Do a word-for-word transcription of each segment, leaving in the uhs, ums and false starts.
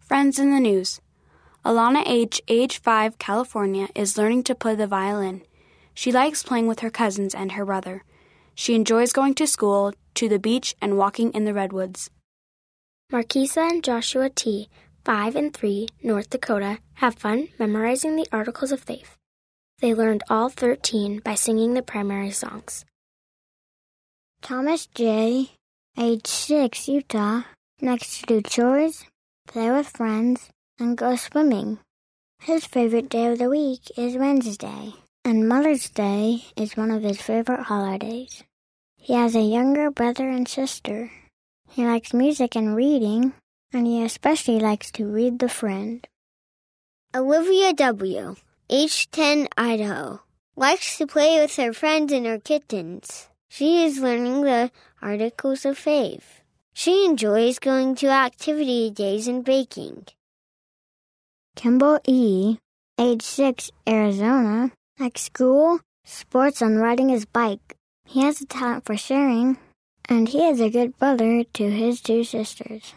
Friends in the News. Alana H., age five, California, is learning to play the violin. She likes playing with her cousins and her brother. She enjoys going to school, to the beach, and walking in the redwoods. Marquisa and Joshua T., five and three, North Dakota, have fun memorizing the Articles of Faith. They learned all thirteen by singing the primary songs. Thomas J., age six, Utah, likes to do chores, play with friends, and go swimming. His favorite day of the week is Wednesday, and Mother's Day is one of his favorite holidays. He has a younger brother and sister. He likes music and reading, and he especially likes to read The Friend. Olivia W., age ten, Idaho, likes to play with her friends and her kittens. She is learning the Articles of Faith. She enjoys going to activity days and baking. Kimball E., age six, Arizona, likes school, sports, and riding his bike. He has a talent for sharing, and he is a good brother to his two sisters.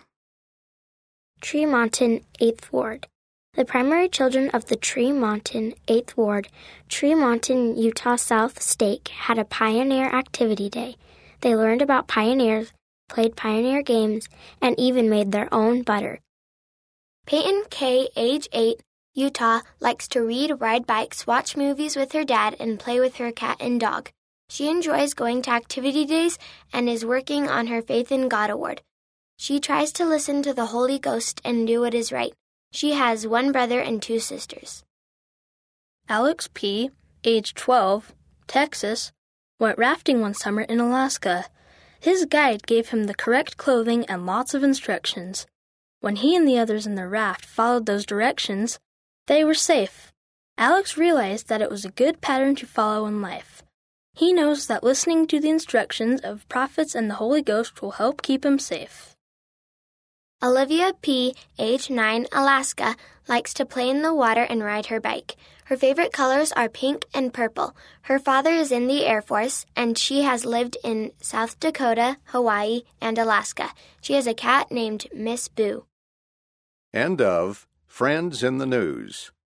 Tree Mountain, eighth Ward. The primary children of the Tree Mountain, eighth Ward, Tree Mountain, Utah South Stake had a Pioneer Activity Day. They learned about pioneers, played pioneer games, and even made their own butter. Peyton K., age eight, Utah, likes to read, ride bikes, watch movies with her dad, and play with her cat and dog. She enjoys going to activity days and is working on her Faith in God award. She tries to listen to the Holy Ghost and do what is right. She has one brother and two sisters. Alex P., age twelve, Texas, went rafting one summer in Alaska. His guide gave him the correct clothing and lots of instructions. When he and the others in the raft followed those directions, they were safe. Alex realized that it was a good pattern to follow in life. He knows that listening to the instructions of prophets and the Holy Ghost will help keep him safe. Olivia P., age nine, Alaska, likes to play in the water and ride her bike. Her favorite colors are pink and purple. Her father is in the Air Force, and she has lived in South Dakota, Hawaii, and Alaska. She has a cat named Miss Boo. End of Friends in the News.